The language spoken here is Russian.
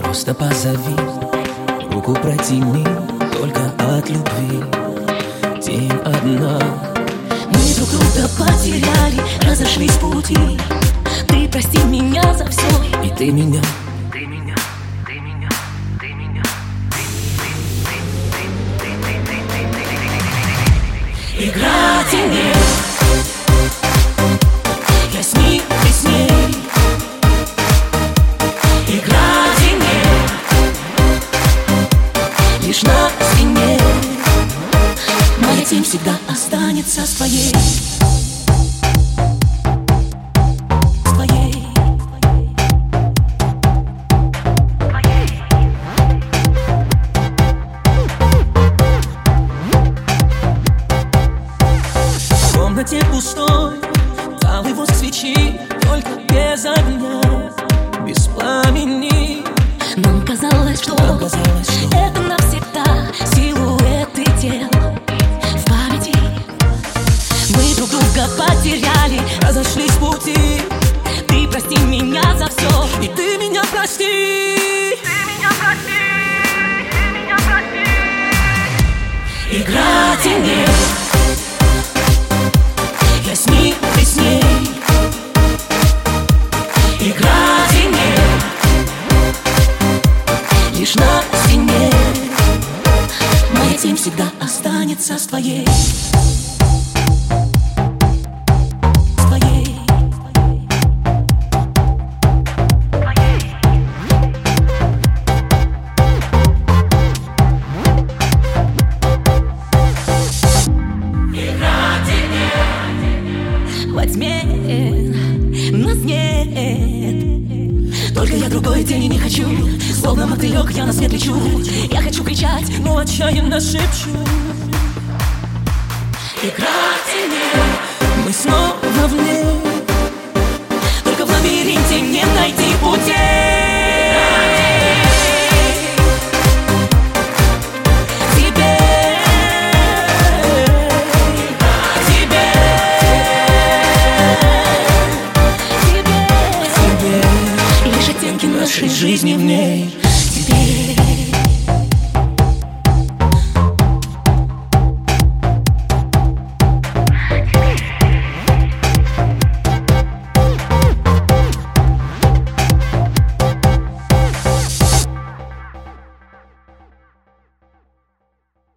Просто позови, руку протяни, только от любви. День одна. Мы друг друга потеряли, разошлись пути. Ты прости меня за все. И ты меня. Игра теней. Я с ним, ты с ней. Игра теней. Лишь на стене. Моя тень всегда останется своей. В комнате пустой, талый воск свечи, только без огня, без пламени. Нам казалось, что это навсегда. Силуэты тел в памяти. Мы друг друга потеряли, Разошлись пути. ты прости меня за все. И ты меня прости. Игра теней. Я с ним, ты с ней. Игра теней. Лишь на стене. Моя тень всегда останется с твоей. Во тьме нас нет. Только я другой день и не хочу. Словно мотылек я на свет лечу. Я хочу кричать, Но отчаянно шепчу. игра теней. Мы снова в ней. Только в лабиринте не найти путей. Нашей жизни в ней. Теперь